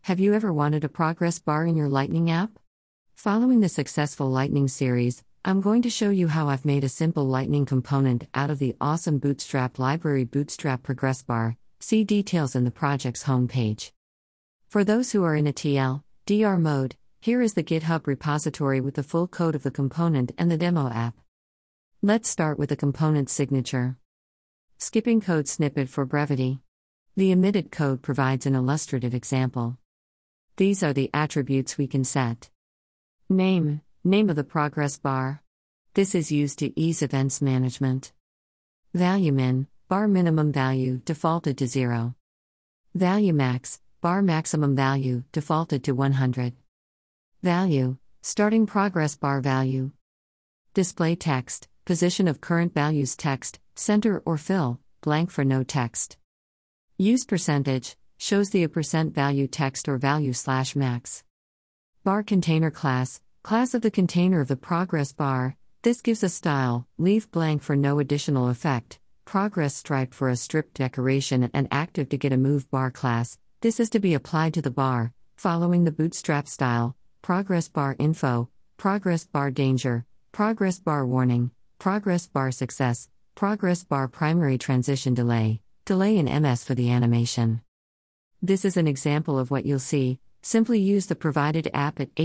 Have you ever wanted a progress bar in your Lightning app? Following the successful Lightning series, I'm going to show you how I've made a simple Lightning component out of the awesome Bootstrap library Bootstrap Progress Bar. See details in the project's homepage. For those who are in a TLDR mode, here is the GitHub repository with the full code of the component and the demo app. Let's start with the component signature. Skipping code snippet for brevity. The omitted code provides an illustrative example. These are the attributes we can set. Name of the progress bar. This is used to ease events management. Value min, bar minimum value defaulted to 0. Value max, bar maximum value defaulted to 100. Value, starting progress bar value. Display text, position of current values text, center or fill, blank for no text. Use percentage, shows the % value text or value /max. Bar container class of the container of the progress bar. This gives a style, leave blank for no additional effect, progress striped for a stripped decoration and active to get a move bar class. This is to be applied to the bar, following the Bootstrap style, progress bar info, progress bar danger, progress bar warning, progress bar success, progress bar primary transition delay in MS for the animation. This is an example of what you'll see. Simply use the provided app at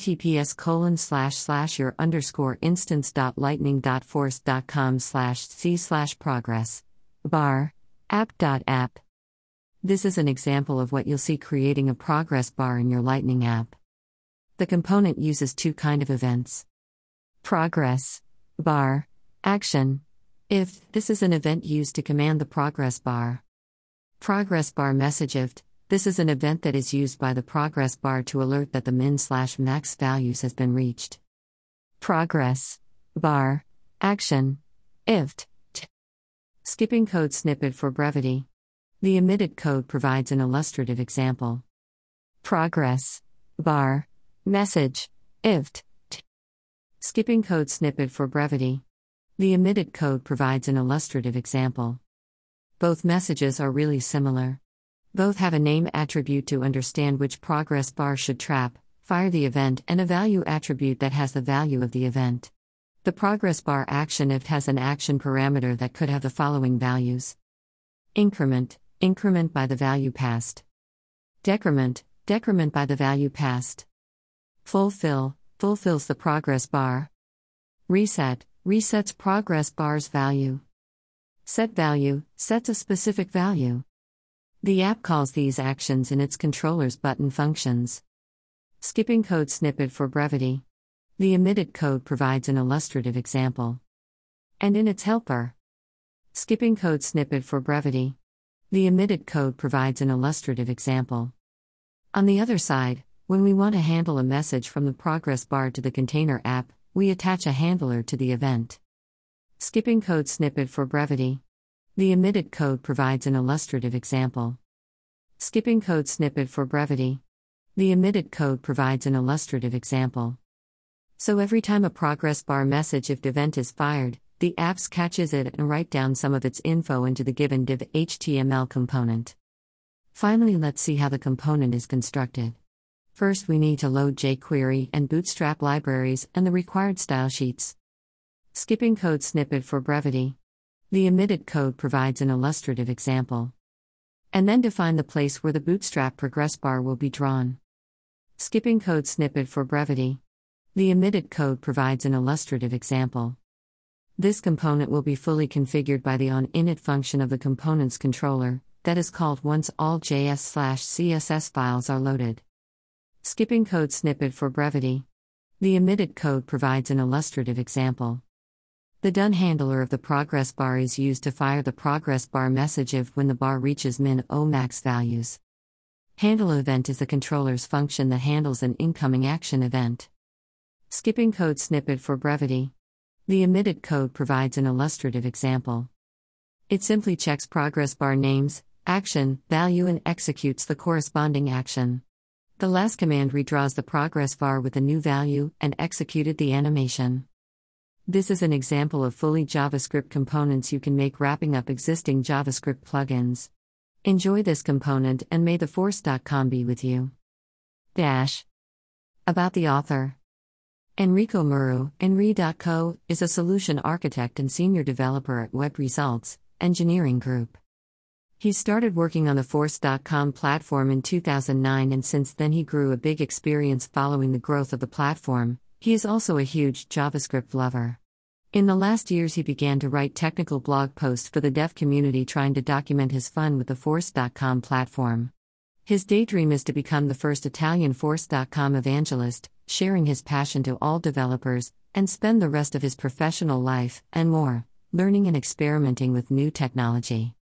https://your_instance.lightning.force.com/c/progress bar app.app. This is an example of what you'll see creating a progress bar in your Lightning app. The component uses two kind of events. Progress bar action. If this is an event used to command the progress bar. Progress bar message if this is an event that is used by the progress bar to alert that the min/max values has been reached. Progress bar action if skipping code snippet for brevity. The omitted code provides an illustrative example. Progress bar message if skipping code snippet for brevity. The omitted code provides an illustrative example. Both messages are really similar. Both have a name attribute to understand which progress bar should fire the event, and a value attribute that has the value of the event. The progress bar action if has an action parameter that could have the following values. Increment by the value passed. Decrement by the value passed. Fulfills the progress bar. Resets progress bar's value. Set value sets a specific value. The app calls these actions in its controller's button functions. Skipping code snippet for brevity. The omitted code provides an illustrative example. And in its helper. Skipping code snippet for brevity. The omitted code provides an illustrative example. On the other side, when we want to handle a message from the progress bar to the container app, we attach a handler to the event. Skipping code snippet for brevity. The omitted code provides an illustrative example. Skipping code snippet for brevity. The omitted code provides an illustrative example. So every time a progress bar message if event is fired, the apps catches it and write down some of its info into the given div HTML component. Finally, let's see how the component is constructed. First, we need to load jQuery and Bootstrap libraries and the required style sheets. Skipping code snippet for brevity. The omitted code provides an illustrative example. And then define the place where the Bootstrap progress bar will be drawn. Skipping code snippet for brevity. The omitted code provides an illustrative example. This component will be fully configured by the onInit function of the component's controller, that is called once all JS/CSS files are loaded. Skipping code snippet for brevity. The omitted code provides an illustrative example. The done handler of the progress bar is used to fire the progress bar message if when the bar reaches min/max values. Handle event is the controller's function that handles an incoming action event. Skipping code snippet for brevity. The omitted code provides an illustrative example. It simply checks progress bar names, action, value and executes the corresponding action. The last command redraws the progress bar with a new value and executed the animation. This is an example of fully JavaScript components you can make wrapping up existing JavaScript plugins. Enjoy this component and may the force.com be with you. Dash. About the author. Enrico Muru, Enri.co, is a solution architect and senior developer at Web Results Engineering Group. He started working on the Force.com platform in 2009, and since then he grew a big experience following the growth of the platform. He is also a huge JavaScript lover. In the last years he began to write technical blog posts for the dev community trying to document his fun with the Force.com platform. His daydream is to become the first Italian Force.com evangelist, sharing his passion to all developers, and spend the rest of his professional life, and more, learning and experimenting with new technology.